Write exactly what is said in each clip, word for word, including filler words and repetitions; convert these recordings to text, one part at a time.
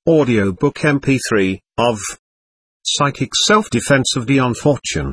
Audiobook M P three, of Psychic Self-Defense of Beyond Fortune.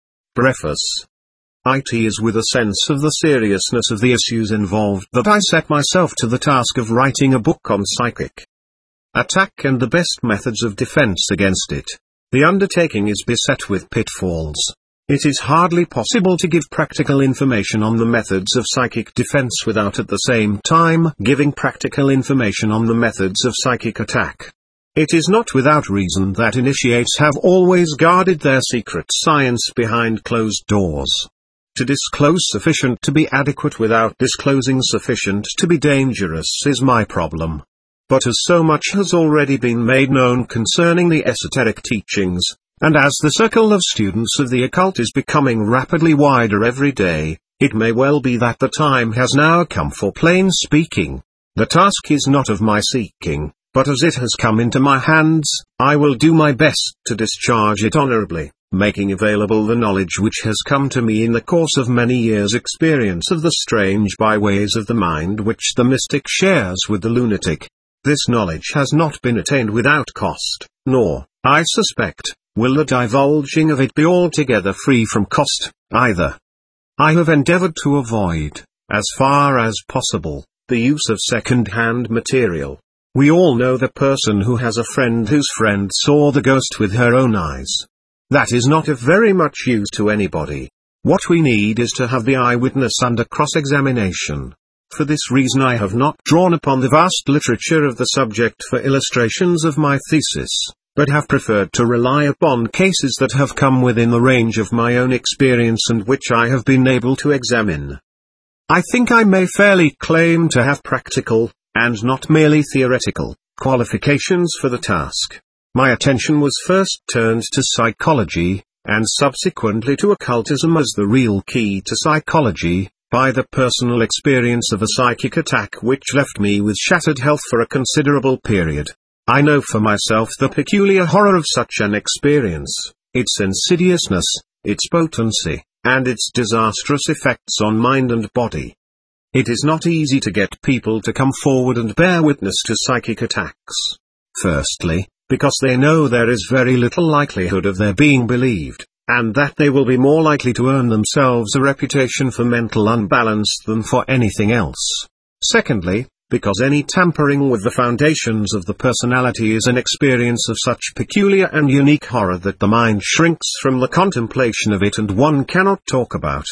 Preface. It is with a sense of the seriousness of the issues involved that I set myself to the task of writing a book on psychic attack and the best methods of defense against it. The undertaking is beset with pitfalls. It is hardly possible to give practical information on the methods of psychic defense without at the same time giving practical information on the methods of psychic attack. It is not without reason that initiates have always guarded their secret science behind closed doors. To disclose sufficient to be adequate without disclosing sufficient to be dangerous is my problem. But as so much has already been made known concerning the esoteric teachings, and as the circle of students of the occult is becoming rapidly wider every day, it may well be that the time has now come for plain speaking. The task is not of my seeking, but as it has come into my hands, I will do my best to discharge it honorably, making available the knowledge which has come to me in the course of many years' experience of the strange byways of the mind which the mystic shares with the lunatic. This knowledge has not been attained without cost, nor, I suspect, will the divulging of it be altogether free from cost, either. I have endeavored to avoid, as far as possible, the use of second-hand material. We all know the person who has a friend whose friend saw the ghost with her own eyes. That is not of very much use to anybody. What we need is to have the eyewitness under cross-examination. For this reason I have not drawn upon the vast literature of the subject for illustrations of my thesis, but have preferred to rely upon cases that have come within the range of my own experience and which I have been able to examine. I think I may fairly claim to have practical, and not merely theoretical, qualifications for the task. My attention was first turned to psychology, and subsequently to occultism as the real key to psychology, by the personal experience of a psychic attack which left me with shattered health for a considerable period. I know for myself the peculiar horror of such an experience, its insidiousness, its potency, and its disastrous effects on mind and body. It is not easy to get people to come forward and bear witness to psychic attacks. Firstly, because they know there is very little likelihood of their being believed, and that they will be more likely to earn themselves a reputation for mental unbalance than for anything else. Secondly, because any tampering with the foundations of the personality is an experience of such peculiar and unique horror that the mind shrinks from the contemplation of it and one cannot talk about.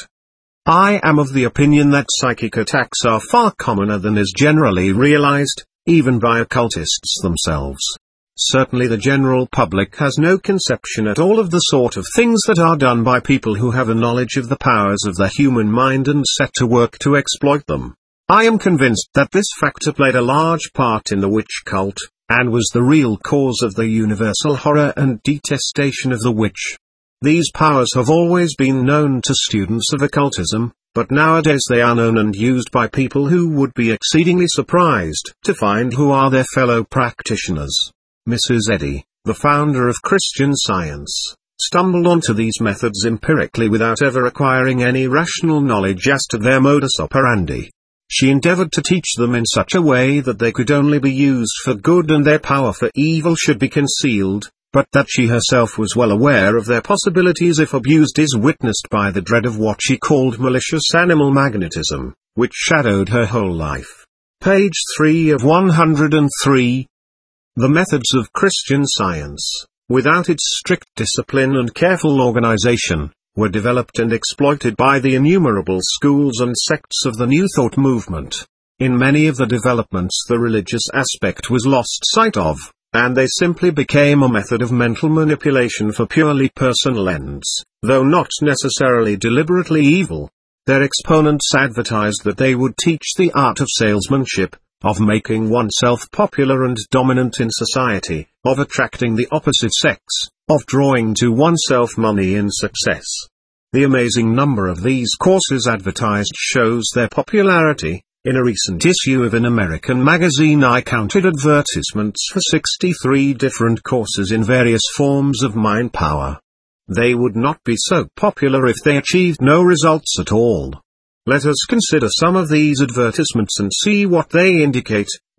I am of the opinion that psychic attacks are far commoner than is generally realized, even by occultists themselves. Certainly the general public has no conception at all of the sort of things that are done by people who have a knowledge of the powers of the human mind and set to work to exploit them. I am convinced that this factor played a large part in the witch cult, and was the real cause of the universal horror and detestation of the witch. These powers have always been known to students of occultism, but nowadays they are known and used by people who would be exceedingly surprised to find who are their fellow practitioners. Missus Eddy, the founder of Christian Science, stumbled onto these methods empirically without ever acquiring any rational knowledge as to their modus operandi. She endeavored to teach them in such a way that they could only be used for good and their power for evil should be concealed, but that she herself was well aware of their possibilities if abused is witnessed by the dread of what she called malicious animal magnetism, which shadowed her whole life. Page three of one hundred three. The methods of Christian Science, without its strict discipline and careful organization, were developed and exploited by the innumerable schools and sects of the New Thought movement. In many of the developments the religious aspect was lost sight of, and they simply became a method of mental manipulation for purely personal ends, though not necessarily deliberately evil. Their exponents advertised that they would teach the art of salesmanship, of making oneself popular and dominant in society, of attracting the opposite sex, of drawing to oneself money in success. The amazing number of these courses advertised shows their popularity. In a recent issue of an American magazine I counted advertisements for sixty-three different courses in various forms of mind power. They would not be so popular if they achieved no results at all. Let us consider some of these advertisements and see what they indicate.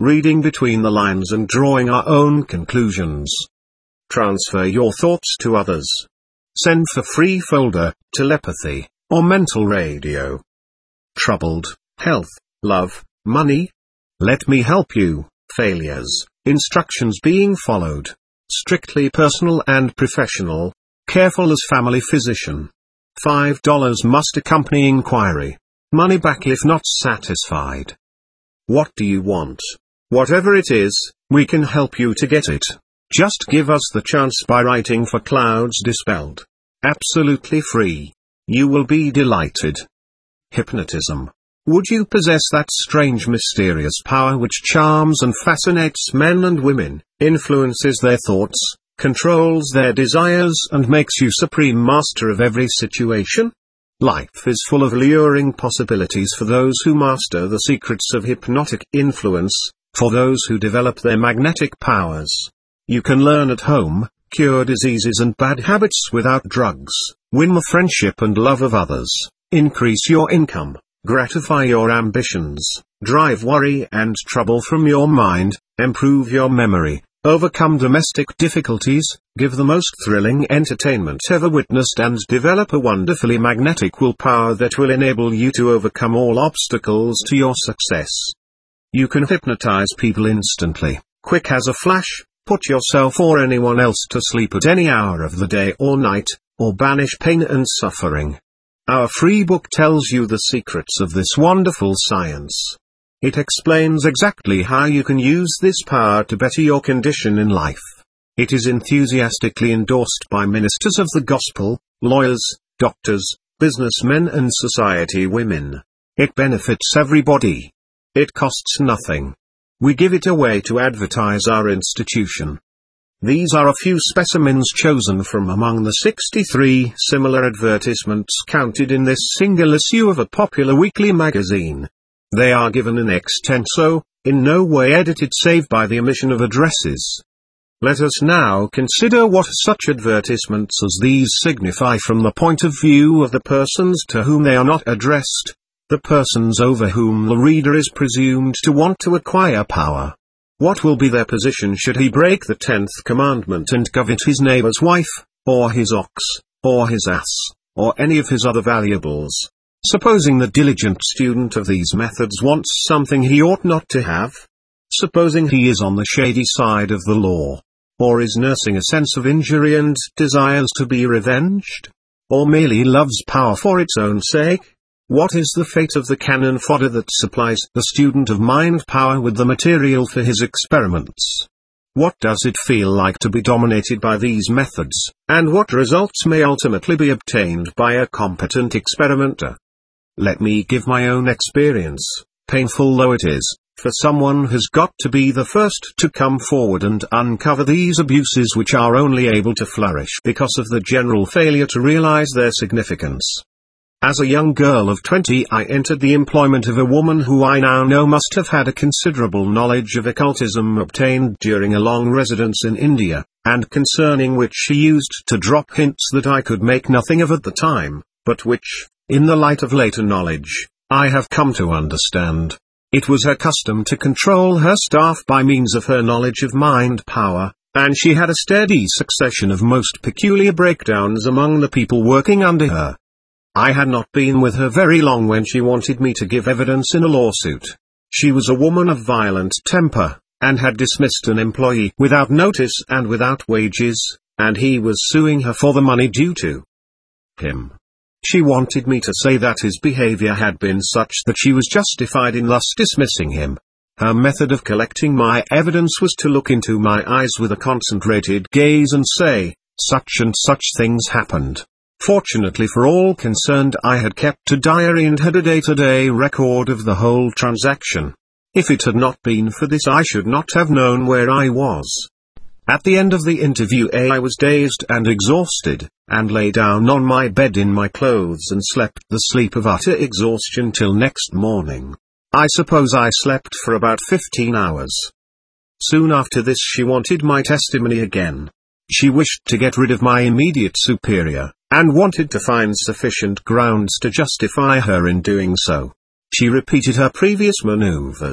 reading between the lines and drawing our own conclusions. Transfer your thoughts to others. Send for free folder, telepathy, or mental radio. Troubled, health, love, money? Let me help you. Failures, instructions being followed. Strictly personal and professional. Careful as family physician. five dollars must accompany inquiry. Money back if not satisfied. What do you want? Whatever it is, we can help you to get it. Just give us the chance by writing for Clouds Dispelled. Absolutely free. You will be delighted. Hypnotism. Would you possess that strange mysterious power which charms and fascinates men and women, influences their thoughts, controls their desires and makes you supreme master of every situation? Life is full of alluring possibilities for those who master the secrets of hypnotic influence, for those who develop their magnetic powers. You can learn at home, cure diseases and bad habits without drugs, win the friendship and love of others, increase your income, gratify your ambitions, drive worry and trouble from your mind, improve your memory, overcome domestic difficulties, give the most thrilling entertainment ever witnessed and develop a wonderfully magnetic willpower that will enable you to overcome all obstacles to your success. You can hypnotize people instantly, quick as a flash, put yourself or anyone else to sleep at any hour of the day or night, or banish pain and suffering. Our free book tells you the secrets of this wonderful science. It explains exactly how you can use this power to better your condition in life. It is enthusiastically endorsed by ministers of the gospel, lawyers, doctors, businessmen and society women. It benefits everybody. It costs nothing. We give it away to advertise our institution. These are a few specimens chosen from among the sixty-three similar advertisements counted in this single issue of a popular weekly magazine. They are given in extenso, in no way edited save by the omission of addresses. Let us now consider what such advertisements as these signify from the point of view of the persons to whom they are not addressed, the persons over whom the reader is presumed to want to acquire power. What will be their position should he break the tenth commandment and covet his neighbor's wife, or his ox, or his ass, or any of his other valuables? Supposing the diligent student of these methods wants something he ought not to have? Supposing he is on the shady side of the law? Or is nursing a sense of injury and desires to be revenged? Or merely loves power for its own sake? What is the fate of the cannon fodder that supplies the student of mind power with the material for his experiments? What does it feel like to be dominated by these methods, and what results may ultimately be obtained by a competent experimenter? Let me give my own experience, painful though it is, for someone has got to be the first to come forward and uncover these abuses which are only able to flourish because of the general failure to realize their significance. As a young girl of twenty I entered the employment of a woman who I now know must have had a considerable knowledge of occultism obtained during a long residence in India, and concerning which she used to drop hints that I could make nothing of at the time, but which, in the light of later knowledge, I have come to understand. It was her custom to control her staff by means of her knowledge of mind power, and she had a steady succession of most peculiar breakdowns among the people working under her. I had not been with her very long when she wanted me to give evidence in a lawsuit. She was a woman of violent temper, and had dismissed an employee without notice and without wages, and he was suing her for the money due to him. She wanted me to say that his behavior had been such that she was justified in thus dismissing him. Her method of collecting my evidence was to look into my eyes with a concentrated gaze and say, such and such things happened. Fortunately for all concerned, I had kept a diary and had a day-to-day record of the whole transaction. If it had not been for this, I should not have known where I was. At the end of the interview, I was dazed and exhausted, and lay down on my bed in my clothes and slept the sleep of utter exhaustion till next morning. I suppose I slept for about fifteen hours. Soon after this she wanted my testimony again. She wished to get rid of my immediate superior, and wanted to find sufficient grounds to justify her in doing so. She repeated her previous maneuvers,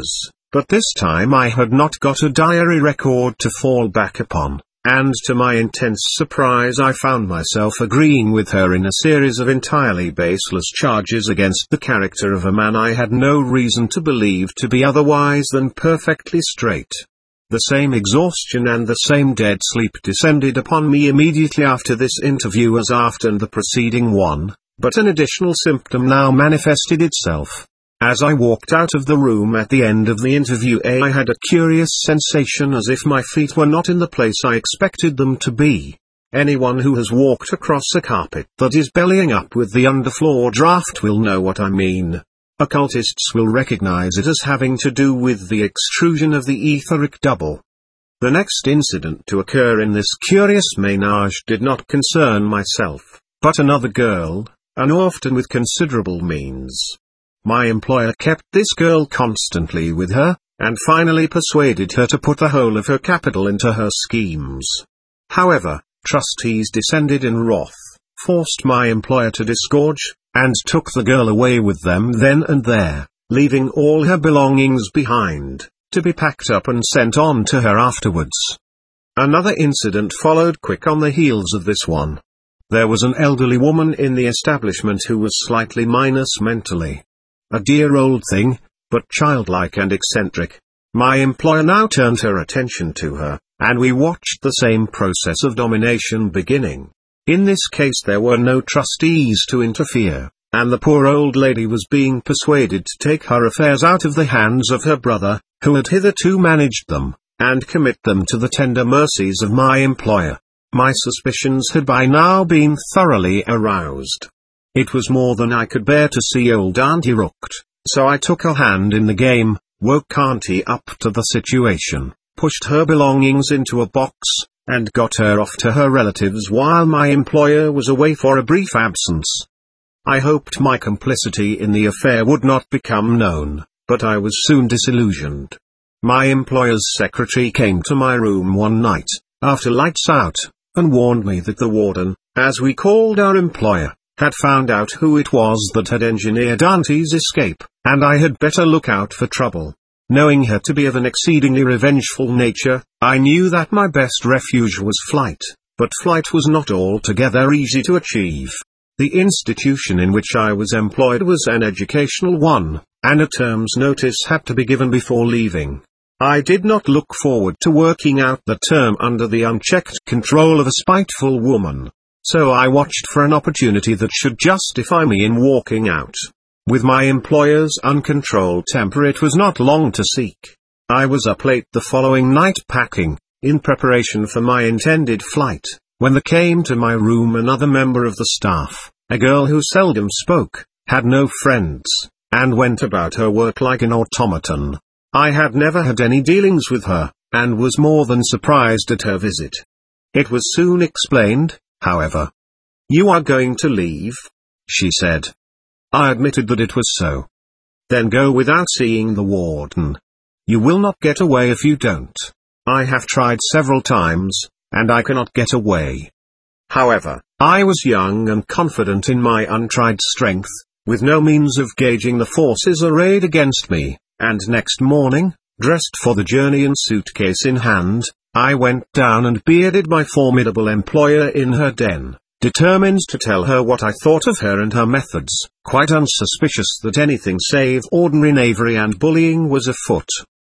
But this time I had not got a diary record to fall back upon, and to my intense surprise I found myself agreeing with her in a series of entirely baseless charges against the character of a man I had no reason to believe to be otherwise than perfectly straight. The same exhaustion and the same dead sleep descended upon me immediately after this interview as after the preceding one, but an additional symptom now manifested itself. As I walked out of the room at the end of the interview, I had a curious sensation as if my feet were not in the place I expected them to be. Anyone who has walked across a carpet that is bellying up with the underfloor draft will know what I mean. Occultists will recognize it as having to do with the extrusion of the etheric double. The next incident to occur in this curious ménage did not concern myself, but another girl, and often with considerable means. My employer kept this girl constantly with her, and finally persuaded her to put the whole of her capital into her schemes. However, trustees descended in wrath, forced my employer to disgorge, and took the girl away with them then and there, leaving all her belongings behind, to be packed up and sent on to her afterwards. Another incident followed quick on the heels of this one. There was an elderly woman in the establishment who was slightly minus mentally. A dear old thing, but childlike and eccentric. My employer now turned her attention to her, and we watched the same process of domination beginning. In this case there were no trustees to interfere, and the poor old lady was being persuaded to take her affairs out of the hands of her brother, who had hitherto managed them, and commit them to the tender mercies of my employer. My suspicions had by now been thoroughly aroused. It was more than I could bear to see old Auntie rooked, so I took a hand in the game, woke Auntie up to the situation, pushed her belongings into a box, and got her off to her relatives while my employer was away for a brief absence. I hoped my complicity in the affair would not become known, but I was soon disillusioned. My employer's secretary came to my room one night, after lights out, and warned me that the warden, as we called our employer, had found out who it was that had engineered Auntie's escape, and I had better look out for trouble. Knowing her to be of an exceedingly revengeful nature, I knew that my best refuge was flight, but flight was not altogether easy to achieve. The institution in which I was employed was an educational one, and a term's notice had to be given before leaving. I did not look forward to working out the term under the unchecked control of a spiteful woman. So I watched for an opportunity that should justify me in walking out. With my employer's uncontrolled temper it was not long to seek. I was up late the following night packing, in preparation for my intended flight, when there came to my room another member of the staff, a girl who seldom spoke, had no friends, and went about her work like an automaton. I had never had any dealings with her, and was more than surprised at her visit. It was soon explained, however. "You are going to leave?" she said. I admitted that it was so. "Then go without seeing the warden. You will not get away if you don't. I have tried several times, and I cannot get away." However, I was young and confident in my untried strength, with no means of gauging the forces arrayed against me, and next morning, dressed for the journey and suitcase in hand, I went down and bearded my formidable employer in her den, determined to tell her what I thought of her and her methods, quite unsuspicious that anything save ordinary knavery and bullying was afoot.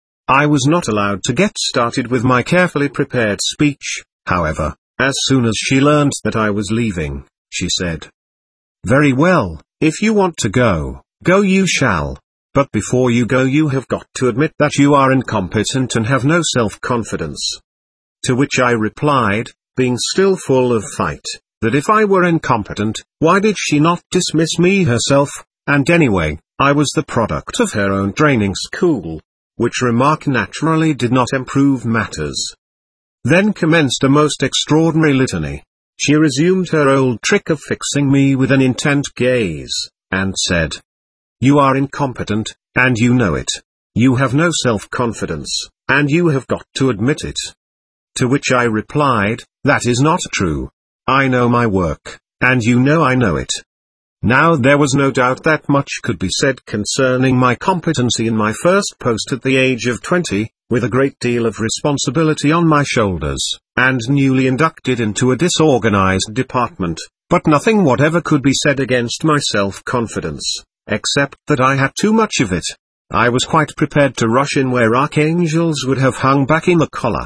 I was not allowed to get started with my carefully prepared speech, however. As soon as she learned that I was leaving, she said, "Very well, if you want to go, go you shall. But before you go you have got to admit that you are incompetent and have no self-confidence." To which I replied, being still full of fight, that if I were incompetent, why did she not dismiss me herself, and anyway, I was the product of her own training school, which remark naturally did not improve matters. Then commenced a most extraordinary litany. She resumed her old trick of fixing me with an intent gaze, and said, "You are incompetent, and you know it. You have no self-confidence, and you have got to admit it." To which I replied, "That is not true. I know my work, and you know I know it." Now there was no doubt that much could be said concerning my competency in my first post at the age of twenty, with a great deal of responsibility on my shoulders, and newly inducted into a disorganized department, but nothing whatever could be said against my self-confidence, except that I had too much of it. I was quite prepared to rush in where archangels would have hung back in the collar.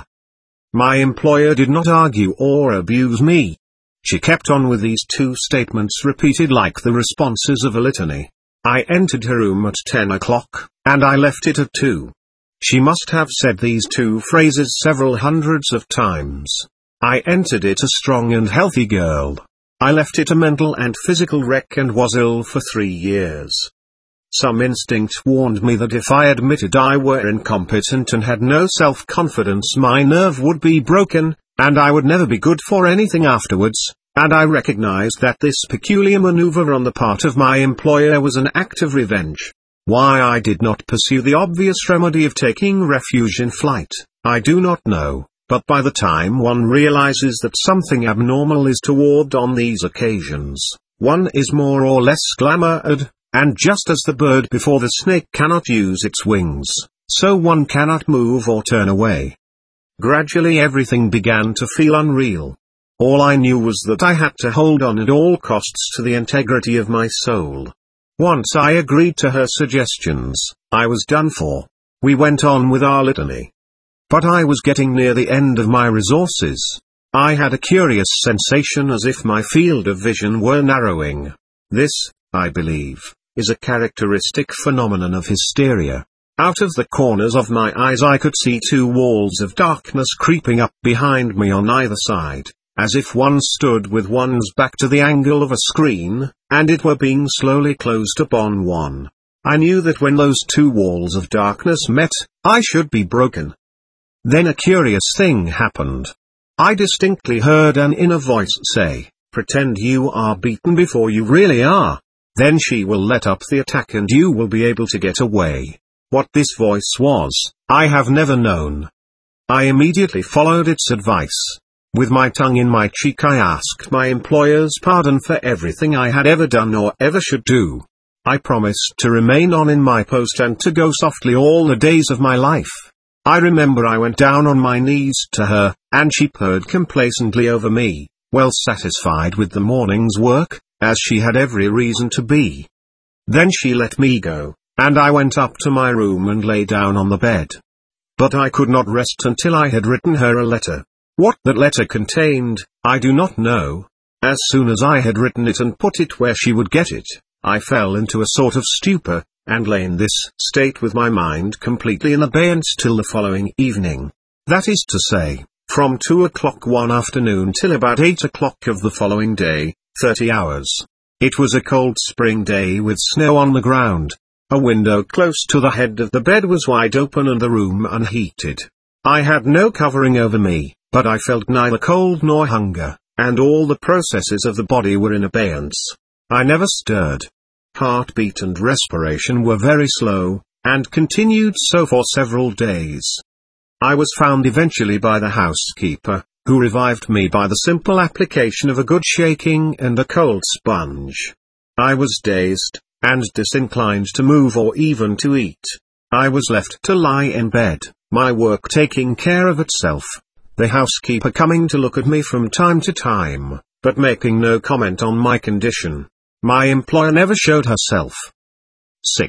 My employer did not argue or abuse me. She kept on with these two statements repeated like the responses of a litany. I entered her room at ten o'clock, and I left it at two. She must have said these two phrases several hundreds of times. I entered it a strong and healthy girl. I left it a mental and physical wreck and was ill for three years. Some instinct warned me that if I admitted I were incompetent and had no self-confidence, my nerve would be broken, and I would never be good for anything afterwards, and I recognized that this peculiar maneuver on the part of my employer was an act of revenge. Why I did not pursue the obvious remedy of taking refuge in flight, I do not know, but by the time one realizes that something abnormal is toward on these occasions, one is more or less glamoured, and just as the bird before the snake cannot use its wings, so one cannot move or turn away. Gradually everything began to feel unreal. All I knew was that I had to hold on at all costs to the integrity of my soul. Once I agreed to her suggestions, I was done for. We went on with our litany. But I was getting near the end of my resources. I had a curious sensation as if my field of vision were narrowing. This, I believe, is a characteristic phenomenon of hysteria. Out of the corners of my eyes I could see two walls of darkness creeping up behind me on either side, as if one stood with one's back to the angle of a screen, and it were being slowly closed upon one. I knew that when those two walls of darkness met, I should be broken. Then a curious thing happened. I distinctly heard an inner voice say, "Pretend you are beaten before you really are. Then she will let up the attack and you will be able to get away." What this voice was, I have never known. I immediately followed its advice. With my tongue in my cheek I asked my employer's pardon for everything I had ever done or ever should do. I promised to remain on in my post and to go softly all the days of my life. I remember I went down on my knees to her, and she purred complacently over me, well satisfied with the morning's work, as she had every reason to be. Then she let me go, and I went up to my room and lay down on the bed. But I could not rest until I had written her a letter. What that letter contained, I do not know. As soon as I had written it and put it where she would get it, I fell into a sort of stupor, and lay in this state with my mind completely in abeyance till the following evening. That is to say, from two o'clock one afternoon till about eight o'clock of the following day, thirty hours. It was a cold spring day with snow on the ground. A window close to the head of the bed was wide open and the room unheated. I had no covering over me, but I felt neither cold nor hunger, and all the processes of the body were in abeyance. I never stirred. Heartbeat and respiration were very slow, and continued so for several days. I was found eventually by the housekeeper, who revived me by the simple application of a good shaking and a cold sponge. I was dazed, and disinclined to move or even to eat. I was left to lie in bed, my work taking care of itself, the housekeeper coming to look at me from time to time, but making no comment on my condition. My employer never showed herself. six.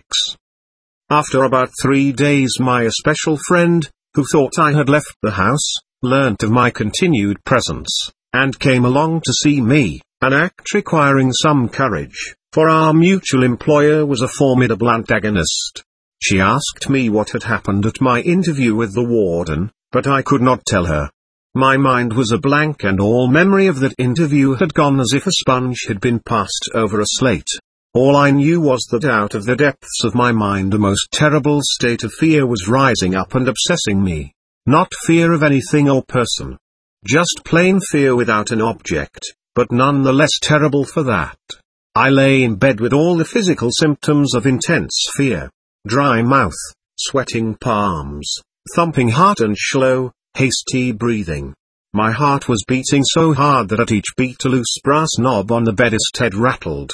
After about three days my especial friend, who thought I had left the house, learnt of my continued presence, and came along to see me, an act requiring some courage, for our mutual employer was a formidable antagonist. She asked me what had happened at my interview with the warden, but I could not tell her. My mind was a blank and all memory of that interview had gone as if a sponge had been passed over a slate. All I knew was that out of the depths of my mind a most terrible state of fear was rising up and obsessing me. Not fear of anything or person. Just plain fear without an object, but none the less terrible for that. I lay in bed with all the physical symptoms of intense fear. Dry mouth, sweating palms, thumping heart and slow, hasty breathing. My heart was beating so hard that at each beat a loose brass knob on the bedstead rattled.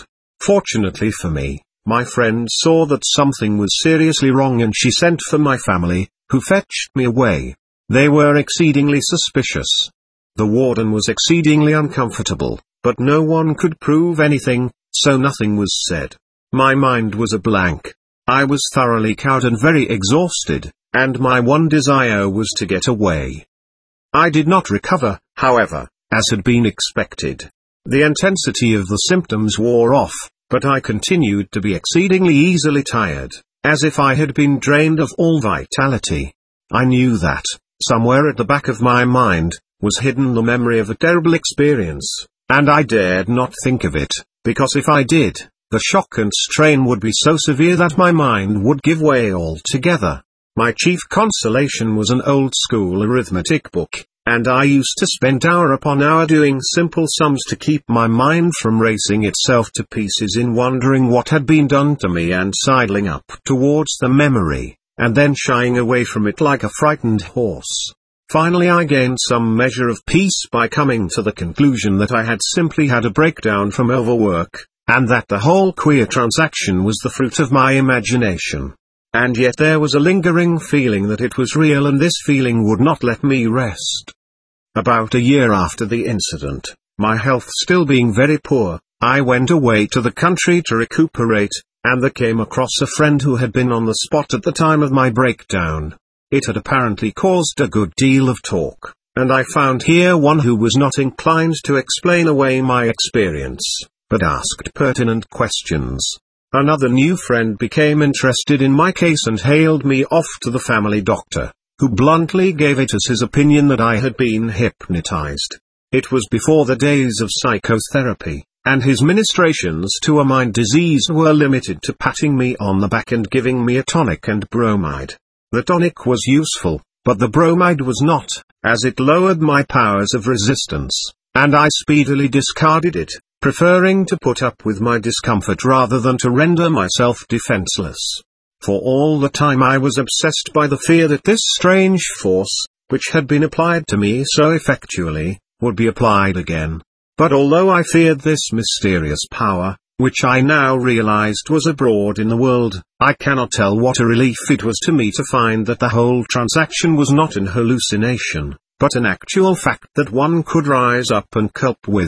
Fortunately for me, my friend saw that something was seriously wrong and she sent for my family, who fetched me away. They were exceedingly suspicious. The warden was exceedingly uncomfortable, but no one could prove anything, so nothing was said. My mind was a blank. I was thoroughly cowed and very exhausted, and my one desire was to get away. I did not recover, however, as had been expected. The intensity of the symptoms wore off, but I continued to be exceedingly easily tired, as if I had been drained of all vitality. I knew that, somewhere at the back of my mind, was hidden the memory of a terrible experience, and I dared not think of it, because if I did, the shock and strain would be so severe that my mind would give way altogether. My chief consolation was an old-school arithmetic book, and I used to spend hour upon hour doing simple sums to keep my mind from racing itself to pieces in wondering what had been done to me and sidling up towards the memory, and then shying away from it like a frightened horse. Finally I gained some measure of peace by coming to the conclusion that I had simply had a breakdown from overwork, and that the whole queer transaction was the fruit of my imagination. And yet there was a lingering feeling that it was real, and this feeling would not let me rest. About a year after the incident, my health still being very poor, I went away to the country to recuperate, and there came across a friend who had been on the spot at the time of my breakdown. It had apparently caused a good deal of talk, and I found here one who was not inclined to explain away my experience, but asked pertinent questions. Another new friend became interested in my case and hailed me off to the family doctor, who bluntly gave it as his opinion that I had been hypnotized. It was before the days of psychotherapy, and his ministrations to a mind disease were limited to patting me on the back and giving me a tonic and bromide. The tonic was useful, but the bromide was not, as it lowered my powers of resistance, and I speedily discarded it, preferring to put up with my discomfort rather than to render myself defenseless. For all the time I was obsessed by the fear that this strange force, which had been applied to me so effectually, would be applied again. But although I feared this mysterious power, which I now realized was abroad in the world, I cannot tell what a relief it was to me to find that the whole transaction was not an hallucination, but an actual fact that one could rise up and cope with.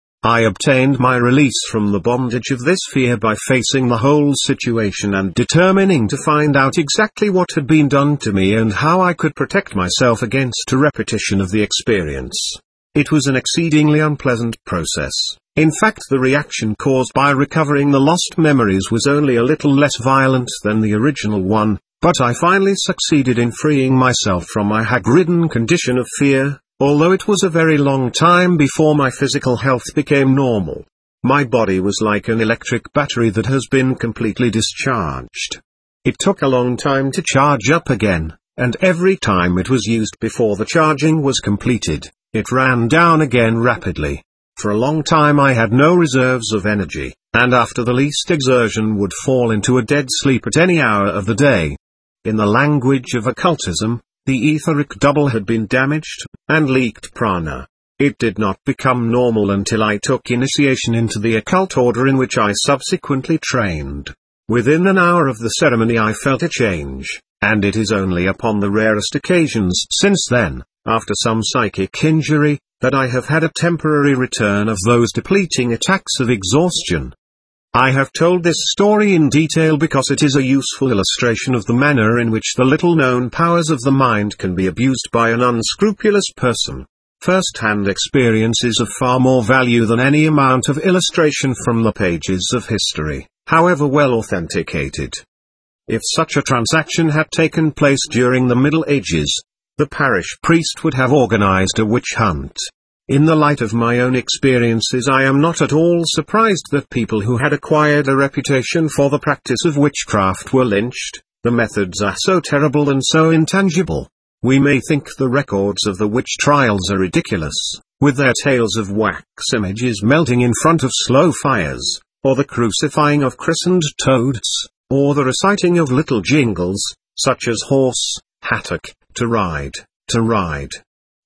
I obtained my release from the bondage of this fear by facing the whole situation and determining to find out exactly what had been done to me and how I could protect myself against a repetition of the experience. It was an exceedingly unpleasant process. In fact, the reaction caused by recovering the lost memories was only a little less violent than the original one, but I finally succeeded in freeing myself from my hag-ridden condition of fear. Although it was a very long time before my physical health became normal. My body was like an electric battery that has been completely discharged. It took a long time to charge up again, and every time it was used before the charging was completed, it ran down again rapidly. For a long time I had no reserves of energy, and after the least exertion would fall into a dead sleep at any hour of the day. In the language of occultism, the etheric double had been damaged, and leaked prana. It did not become normal until I took initiation into the occult order in which I subsequently trained. Within an hour of the ceremony I felt a change, and it is only upon the rarest occasions since then, after some psychic injury, that I have had a temporary return of those depleting attacks of exhaustion. I have told this story in detail because it is a useful illustration of the manner in which the little-known powers of the mind can be abused by an unscrupulous person. First-hand experience is of far more value than any amount of illustration from the pages of history, however well authenticated. If such a transaction had taken place during the Middle Ages, the parish priest would have organized a witch hunt. In the light of my own experiences, I am not at all surprised that people who had acquired a reputation for the practice of witchcraft were lynched. The methods are so terrible and so intangible. We may think the records of the witch trials are ridiculous, with their tales of wax images melting in front of slow fires, or the crucifying of christened toads, or the reciting of little jingles, such as horse, hattock, to ride, to ride.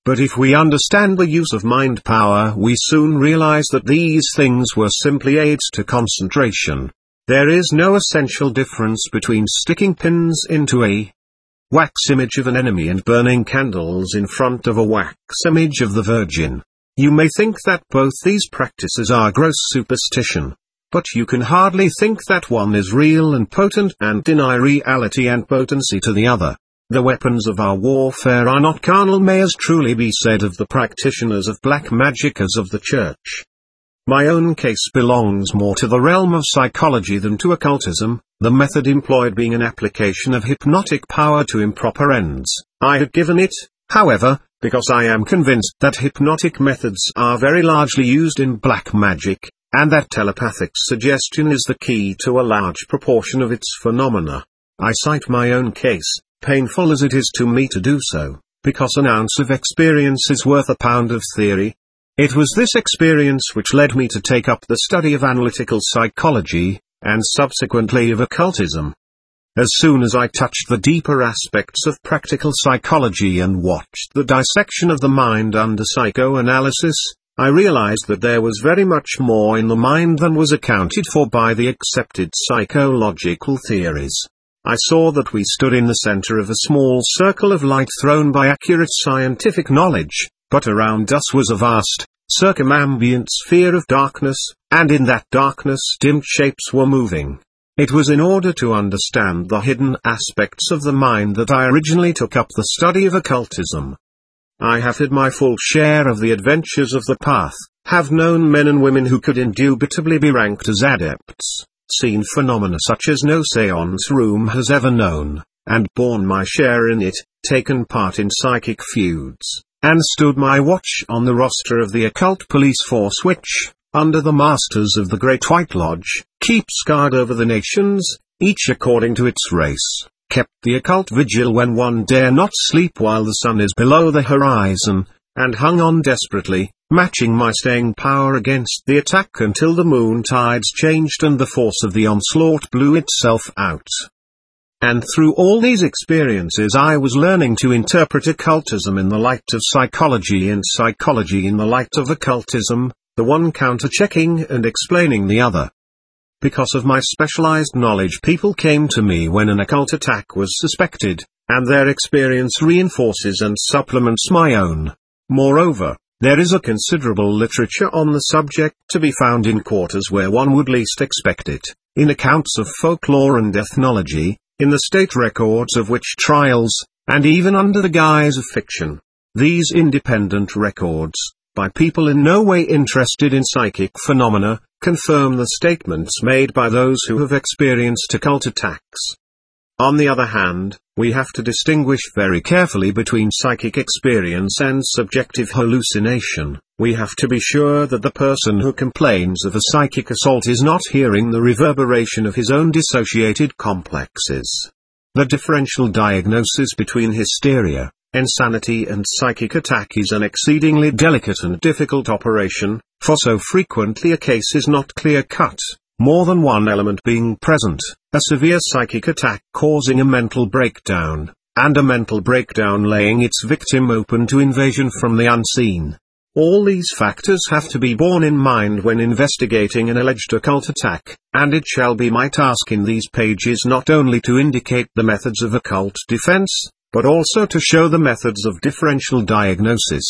But if we understand the use of mind power, we soon realize that these things were simply aids to concentration. There is no essential difference between sticking pins into a wax image of an enemy and burning candles in front of a wax image of the Virgin. You may think that both these practices are gross superstition, but you can hardly think that one is real and potent and deny reality and potency to the other. The weapons of our warfare are not carnal, may as truly be said of the practitioners of black magic as of the church. My own case belongs more to the realm of psychology than to occultism, the method employed being an application of hypnotic power to improper ends. I had given it, however, because I am convinced that hypnotic methods are very largely used in black magic, and that telepathic suggestion is the key to a large proportion of its phenomena. I cite my own case, painful as it is to me to do so, because an ounce of experience is worth a pound of theory. It was this experience which led me to take up the study of analytical psychology, and subsequently of occultism. As soon as I touched the deeper aspects of practical psychology and watched the dissection of the mind under psychoanalysis, I realized that there was very much more in the mind than was accounted for by the accepted psychological theories. I saw that we stood in the center of a small circle of light thrown by accurate scientific knowledge, but around us was a vast, circumambient sphere of darkness, and in that darkness dim shapes were moving. It was in order to understand the hidden aspects of the mind that I originally took up the study of occultism. I have had my full share of the adventures of the path, have known men and women who could indubitably be ranked as adepts, seen phenomena such as no seance room has ever known, and borne my share in it, taken part in psychic feuds, and stood my watch on the roster of the occult police force which, under the masters of the Great White Lodge, keeps guard over the nations, each according to its race, kept the occult vigil when one dare not sleep while the sun is below the horizon, and hung on desperately, matching my staying power against the attack until the moon tides changed and the force of the onslaught blew itself out. And through all these experiences I was learning to interpret occultism in the light of psychology and psychology in the light of occultism, the one counter-checking and explaining the other. Because of my specialized knowledge, people came to me when an occult attack was suspected, and their experience reinforces and supplements my own. Moreover, there is a considerable literature on the subject to be found in quarters where one would least expect it, in accounts of folklore and ethnology, in the state records of witch trials, and even under the guise of fiction. These independent records, by people in no way interested in psychic phenomena, confirm the statements made by those who have experienced occult attacks. On the other hand, we have to distinguish very carefully between psychic experience and subjective hallucination. We have to be sure that the person who complains of a psychic assault is not hearing the reverberation of his own dissociated complexes. The differential diagnosis between hysteria, insanity and psychic attack is an exceedingly delicate and difficult operation, for so frequently a case is not clear-cut, more than one element being present, a severe psychic attack causing a mental breakdown, and a mental breakdown laying its victim open to invasion from the unseen. All these factors have to be borne in mind when investigating an alleged occult attack, and it shall be my task in these pages not only to indicate the methods of occult defense, but also to show the methods of differential diagnosis.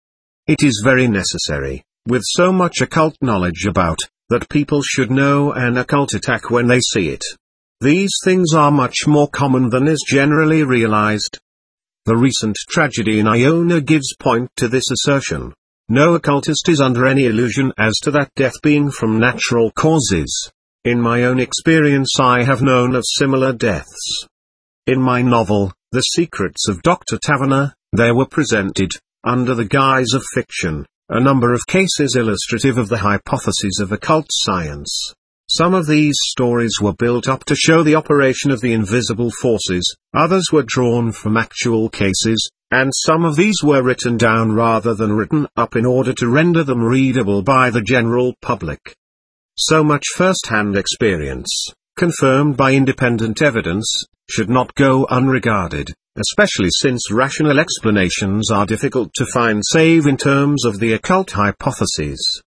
It is very necessary, with so much occult knowledge about, that people should know an occult attack when they see it. These things are much more common than is generally realized. The recent tragedy in Iona gives point to this assertion. No occultist is under any illusion as to that death being from natural causes. In my own experience I have known of similar deaths. In my novel, The Secrets of Doctor Taverner, there were presented, under the guise of fiction, a number of cases illustrative of the hypotheses of occult science. Some of these stories were built up to show the operation of the invisible forces, others were drawn from actual cases, and some of these were written down rather than written up in order to render them readable by the general public. So much first-hand experience, confirmed by independent evidence, should not go unregarded, especially since rational explanations are difficult to find save in terms of the occult hypotheses.